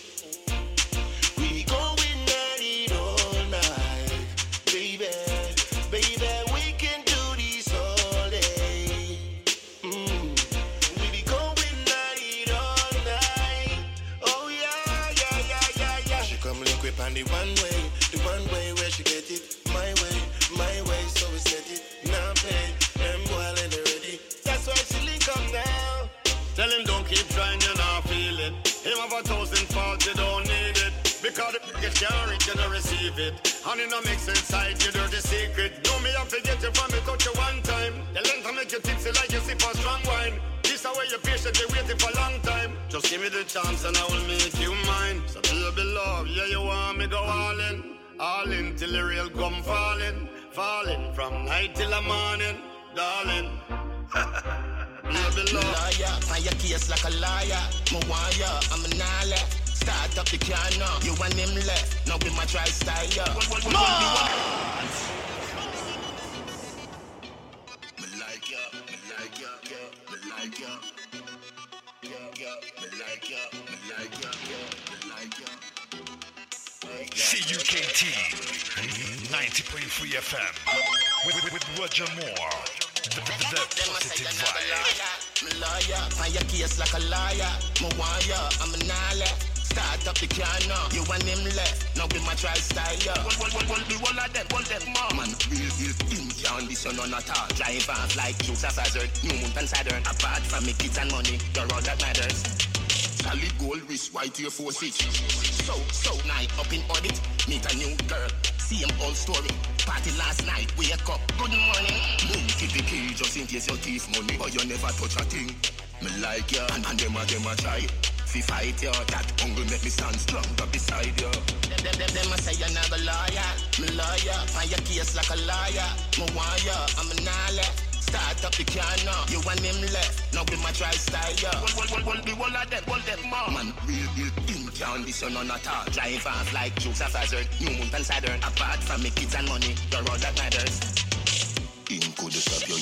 J: We going at it all night. Baby, baby, we can do this all day. Mm. We be going at it all night. Oh yeah, yeah, yeah, yeah, yeah. She come link whip on the one way. The one way where she get it. My way, my way, so we set it. Now play, them boiling already. That's why she link up now.
G: Tell him don't keep trying, you're not feeling. Him have a thousand faults, you don't need it. Because the get can't reach, you don't receive it. And it don't make sense, hide your dirty secret. Know me, I forget you from me, touch you one time. The length I make you tipsy like you sip a strong wine. This is why you're patiently waiting for a long time. Just give me the chance and I will make you mine. So baby love, yeah you want me go all in. All in till the real come falling. Falling from night till the morning. Darling. Baby love.
J: Lawyer, fire case like a liar. My wire, I'm a nala. Start up the car now. You and him left. Now be my try style, yeah. Come on! Me like ya, me like ya, yeah, me like ya. Yeah, yeah, me like ya, me like ya, yeah, me like ya.
T: C U K T ninety point three F M with, with, with Roger Moore, the, the, the positive vibe.
J: Me lawyer, fire case like a liar. Me wire, I'm a nala. Start up the car now. You and him left. Now be my try style, yeah. One, one, one, one, the one of them, one of them, man. Man, real, real thing, can't listen on at all. Drive off like Dukes of Hazzard, New Mountain Saturn. Apart from me kids and money, you're all that matters. Solid gold wrist, white Air Force it. So, so night up in audit, meet a new girl. Same old story. Party last night, wake up, good morning. Move to the key just in case you thief money, but you never touch a thing. Me like ya, and, and them a them a try. Fi fight ya, that hunger make me stand strong up beside ya. Them, them, them, them a say you're not a lawyer. Me lawyer, find your case like a liar. Me want ya, I'm a nala. Start up the car now. You and him left. Now be my try style, yeah. One, one, one, one, the one of them, one them more. Man, real, real thing, can't listen on at all. Drive off like Dukes of Hazzard, New Mountain Saturn. Apart from me kids and money, you're all that matters. In could stop you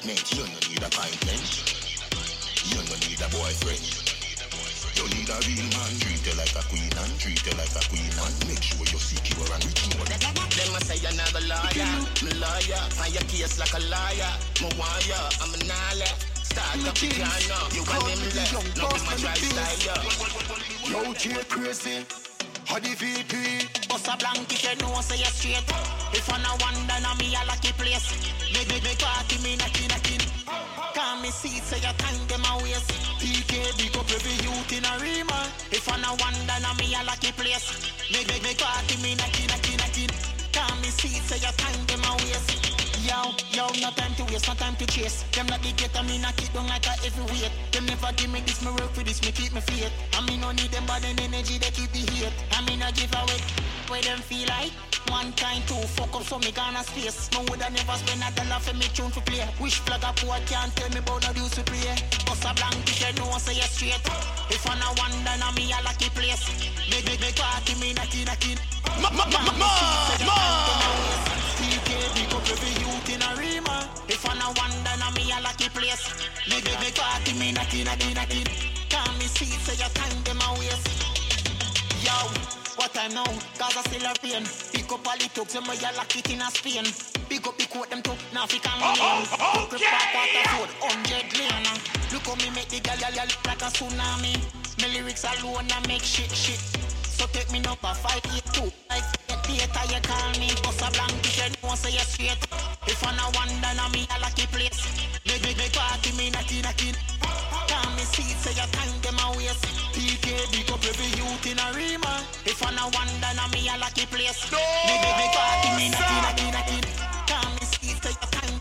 J: excitement. You don't need appointment. You don't need a boyfriend. You need a real man. Treat you like a queen and treat you like a queen and make sure you're secure and secure.
D: Them a say you're not a lawyer, me lawyer. Find your case like a liar. Me wire, I'm a nala. Start up the car now. You and them left. No be my dry style.
J: Yo, J crazy. How the V P?
K: Bust a blanket, you know, say you straight. If I no wonder, now me a lucky place. Big, big, big party, me knocking, knocking. Call me seat, say you time them a waste. P K, big up every youth in a Rima. If I no wonder, now me a lucky place. Big, big, big party, me knocking, knocking, knocking. Call me seat, say you time them a waste. Yo, yo, no time to waste, no time to chase. Them not dictator, me not keep down like a heavyweight. Them never give me this, me work for this, me keep me faith. I me no need them bad and energy, they keep the hate. I me no give away, where them feel like. One time, two, fuck up, so me gonna space. No woulda never spend a dollar for me tune to play. Wish flag up, what can't tell me about no use to play. Bust a blanket, you know, say you straight. If I no wonder, now me a lucky place. Big, big, big party, me knocking, knocking. Ma, ma, ma, ma, ma. T K, big up every youth in a Rima. If I no wonder, now me a lucky place. Big, big, big party, me knocking, knocking, knocking. Call me see, say you time them a waste. Yo, what I know, cause I still a pain. Pick up all the tugs, them you lock it in a Spain. Pick up the coat, them too, now fi can me name. Look up back water food, hundred lane. Look how me make the gal, gal, gal like a tsunami. My lyrics alone, I make shit, shit. So take me number five, eight, two. Like that theater, you call me. Bust a blanket, you know, say you straight. If I no wonder, now me a lucky place. Big, big, big party, me knocking, knocking. Call me seat, say you time them a waste. P K, big up every youth in a Rima. If I no wonder, now me a lucky place. Big, big, big party, me knocking, knocking, knocking. Call me seat, say you time.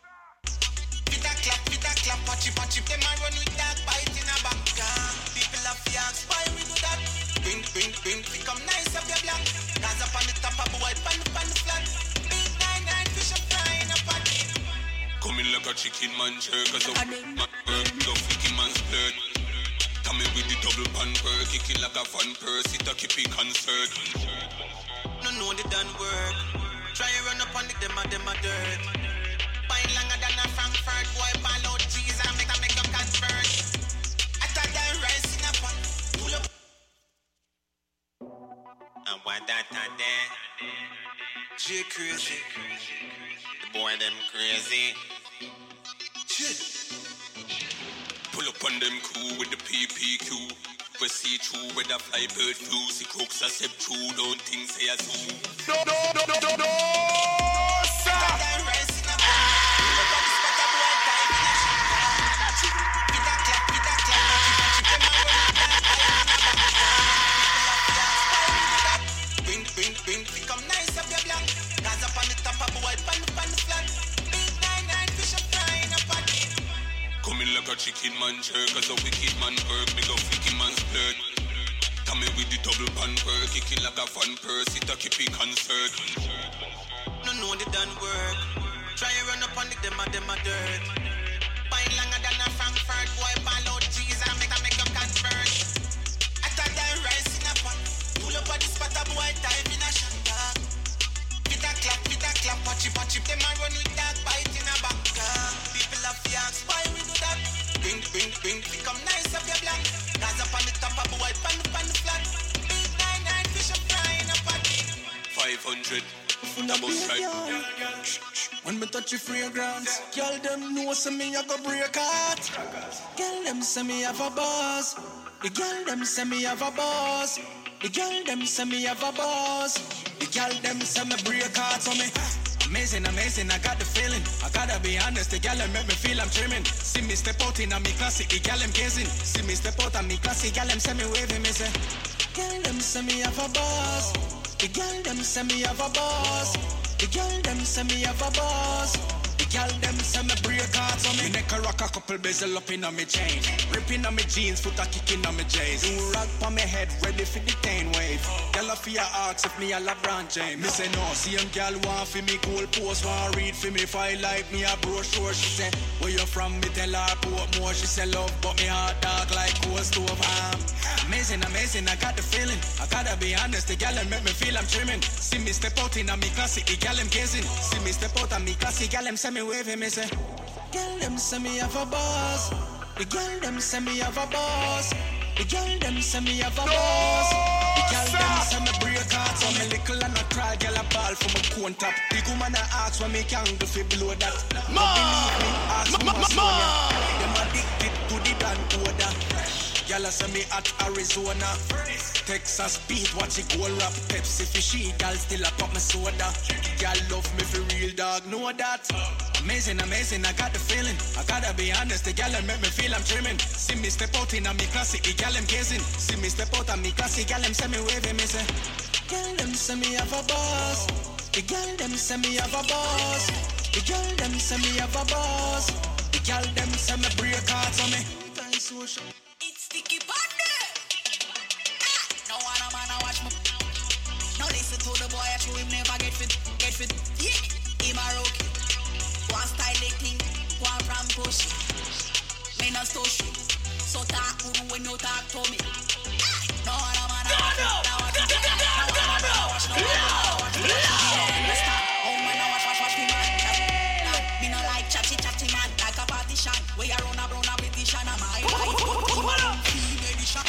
D: Fit a clap, fit a clap, patchy, patchy. Them a run with that bite in a back. People have fears, why we do that? Bring, bring, bring, become nice up your black. Guys up on the top of the white, pan, pan, flat. Big nine, nine, fish up flying up at me.
U: Coming like a chicken man jerk, cause of my work, love wicked man's blood. Come in with the double pan perk, kicking like a fun purse, it a keep it concert.
D: No, no, they done work. Try run up on the dem a dem a dirt. Pine longer than a Frankfurt, boy, ball out cheese and make a make a convert. I thought that rice in a pot, pull up. And what that and there? J crazy. The boy them crazy.
U: Shit. Pull up on them crew with the P P Q. We see through with the fly bird flu. See crooks a step through, don't think say a zoo.
N: No, no, no, no, no, no, sir.
D: Bring, bring, bring, become nice up your blank. Guys up on the top of the white, pan, pan, flat. Big nine, nine, fish up flying up at me.
U: Coming like a chicken man jerk, cause a wicked man work, make a wicked man's blood. Coming with the double pan perk, kicking like a fun purse, it a keep it concert.
D: No, no, they done work. Try run up on the dem a dem a dirt. Pine longer than a Frankfurt, boy, ball out cheese and make a make a convert. I thought that rice in a pot. Pull up on the spot, a boy, time in a shot dog. Fit a clap, fit a clap, patchy, patchy. Them a run with that bite in a back. People have fears, why we do that? Bring, bring, bring, become nice up your black. Guys up on the top of the white, pan, pan, flat. Big nine, nine, fish up flying up at me.
U: five hundred, double stripe.
V: When me touch the fragrance, girl them know say me a go break out. Girl them say me have a boss. The girl them say me have a boss. The girl them say me have a boss. The girl them say me break out so me. Amazing, amazing, I got the feeling. I gotta be honest, the gal make me feel I'm trimming. See me step out in a me classic, the gal I'm gazing. See me step out in me classic, gal them say me waving, me say. Gal them say me have a boss. The gal them say me have a boss. The gal them say me have a boss. The gal them say me break out so me neck a rock a couple bezel up in on me chain. Ripping on me jeans, foot a kicking on me J's. Do rock on me head, ready for the ten wave. Gal a fear ask if me a LeBron James. Me say no, see him gal want for me cool post, want read for me file like me a brochure. She say, where you from? Me tell her put more. She say love, but me heart dark like cold stove. Um, amazing, amazing, I got the feeling. I gotta be honest, the gal make me feel I'm trimming. See me step out in a me classic, the gal I'm gazing. See me step out and me classic, gal I'm say me waving, me say. girl them say me have a boss. The girl them say me have a boss. The girl them say me have a boss. The girl them say me break heart. So me little and I cry, girl a ball from a cone top. The woman I ask what me can do fi blow that. No believe me, ask me what's on ya. Them addicted to the Dan order. Girl a say me at Arizona, Texas beat, watch it gold rap. Pepsi fishy, girl still a pop my soda. Girl love me for real dog, know that. Amazing, amazing, I got the feeling. I gotta be honest, the gal make me feel I'm dreaming. See me step out in a me classic, the gal I'm gazing. See me step out of me classic, gal them say me waving, me say. Gal them say me have a boss. The gal them say me have a boss. The gal them say me have a boss. The gal them say me break hearts on me.
O: It's sticky partner. No one a man a watch me. No listen to the boy, I show him never get fit, get fit. Yeah, him a rookie. One style they think, one from push. Me no stush. So talk who when you talk to me. No one a man a watch me. No one a watch no one a watch no one a watch. Oh man a watch watch watch me man. Me no like chatty chatty man like a partition. Where you run a brown a petition a my life. Him a run feel edition.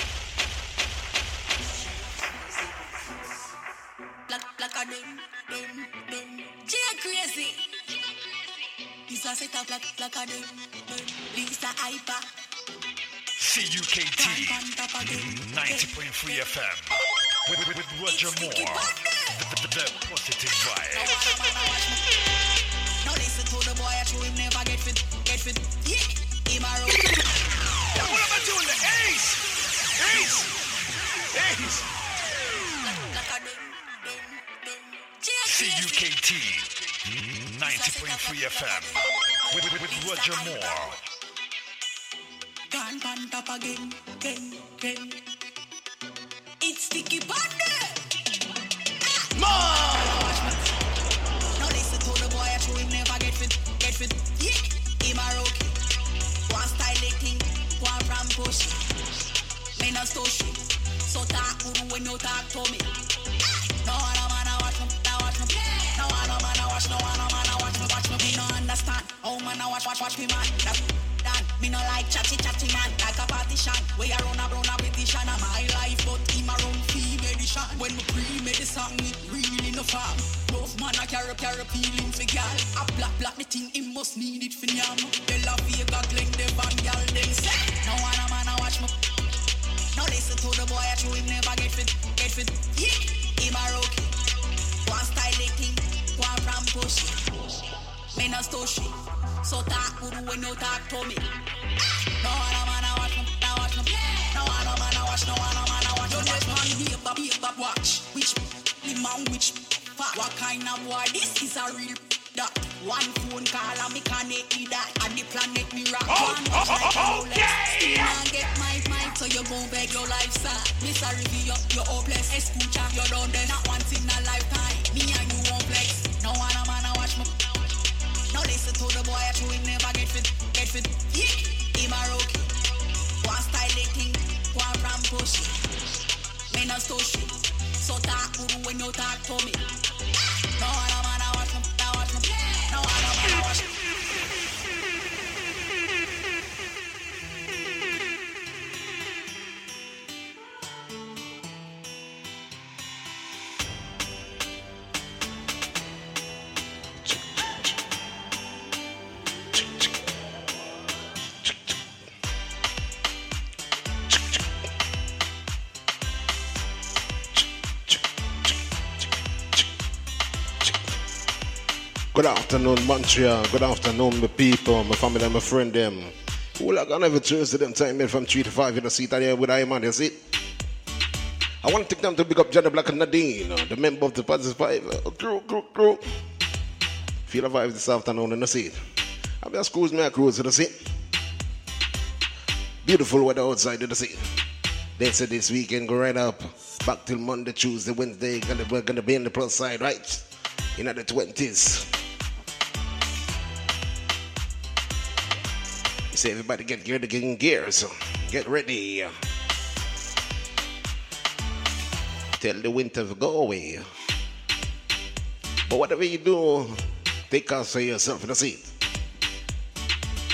O: Like like a them them them. J crazy. This a set up like like a them them. Lisa hyper.
T: C U K T ninety point three F M with, with, with Roger Moore, the, the, the positive vibe.
O: Now listen to the boy, I show him never get fit, get fit. Yeah, him a roll.
B: Now what am I doing? The ace, ace, ace.
T: C U K T ninety point three F M with, with, with Roger Moore.
O: Gone pan top again, again, again. It's sticky partner. More. Now listen to the boy, I show him never get fit, get fit. Yeah, him a rookie. One style they think, one from push. Me no stush. So talk who when you talk to me. No one a man a watch me, no watch me. No one a man a watch, no one a man a watch me, watch me. Me no understand. Oh man a watch, watch, watch me man. That's me no like chatty chatty man like a partition. Where you run a brown a petition a my life, but him a run fee edition. When me pre-made the song, it really no farm. Both man a carry carry feeling for gal. A black black the thing, him must need it for yam. Bella Vega, Glen, the van gal them say. No one a man a watch me. Now listen to the boy, I show him never get fit, get fit. Yeah, him a rookie. One style they think, one from push. Me no stush. So talk who when you talk to me. No one a man a watch me, no watch me. No one a man a watch, no one a man a watch. Don't let man hear but hear but watch. Which the man which fuck? What kind of boy this is a real that? One phone call and me connect with that. And the planet me rock one much like a Rolex. Still not get my mic so you gon' beg your life son. Me sorry for you, you're hopeless. Escucha, you're done there. Not once in a lifetime. Me and you won't flex. No one a man a watch me. Now listen to the boy, I show him never get fit, get fit. Yeah, him a rookie. One style they think, one from push. Me no stush. So talk who when you talk to me. No one a man a watch me, no watch me. No one a man a watch me.
B: Good afternoon, Montreal. Good afternoon, my people, my family, and my friend them. Well, I got every Tuesday them time in from three to five in the seat here with I man, you see. I want to take time to pick up Johnny Black and Nadine, the member of the Positive Five uh, crew, crew, crew. Feel the vibes this afternoon in the seat. I'll be a cruise me a cruise in the seat. Beautiful weather outside in the seat. They said this weekend go right up. Back till Monday, Tuesday, Wednesday. Gonna, we're gonna be in the plus side, right? In the twenties. You say everybody get geared to getting gear, so get ready. Tell the winter to go away. But whatever you do, take care of yourself in the seat.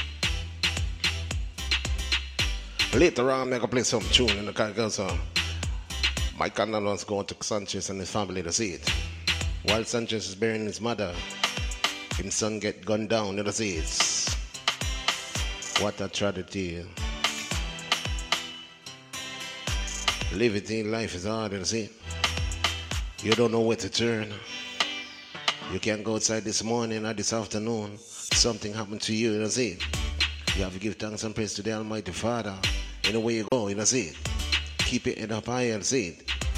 A: Later on, I'm going to play some tune in the car because uh, Mike Cannon wants to go to Sanchez and his family to see it. While Sanchez is burying his mother, his son get gunned down to the seats. What a tragedy. Living in life is hard, you see. You don't know where to turn. You can't go outside this morning or this afternoon. Something happened to you, you see. You have to give thanks and praise to the Almighty Father. Anywhere you go, you see. Keep it head up high, you see.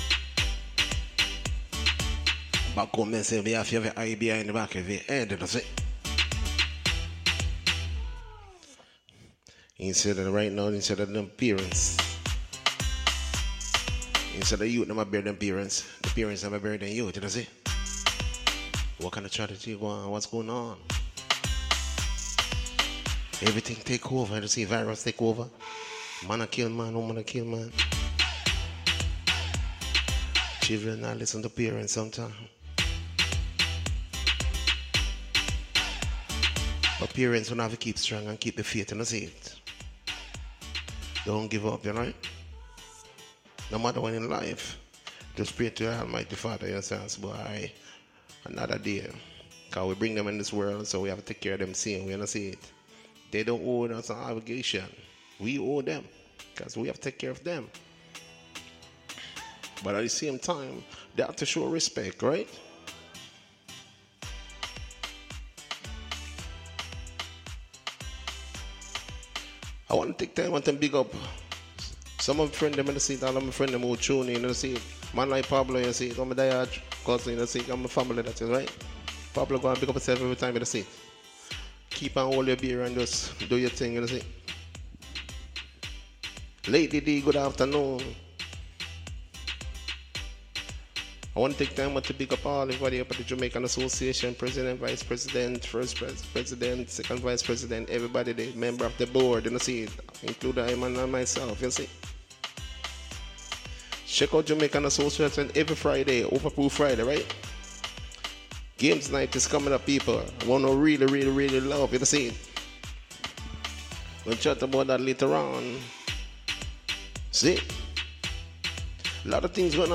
A: Back home, and say, we have your eye behind the back of your head, you see. Instead of right now, instead of them parents. Instead of youth, them bury them parents. The parents never bury them youth, you see. What kind of tragedy going on? What's going on? Everything take over, you see, virus take over. Man a kill man, woman a kill man. Children not listen to parents sometimes. But parents will have to keep strong and keep the faith in the seat. Don't give up, you know? No matter what in life, just pray to your Almighty Father yourselves, boy. Another day. Because we bring them in this world, so we have to take care of them same. We don't see it. They don't owe us an obligation. We owe them. Because we have to take care of them. But at the same time, they have to show respect, right? I want to take time, I want to big up some of my friends them in the seat, all of my friends them who tune in the seat. Man like Pablo, you see, I'm a dad cousin in the seat, I'm a family, that's it, right? Pablo go and pick up yourself every time in the seat. Keep on hold your beer and just do your thing in the seat. Lady D, good afternoon. I want to take time to pick up all everybody up at the Jamaican Association, President, Vice President, First pres- President, Second Vice President, everybody, the member of the board, you see, including him and myself, you see. Check out Jamaican Association every Friday, Overproof Friday, right? Games night is coming up, people. I want to really, really, really love you to see it. We'll chat about that later on. See? A lot of things going on.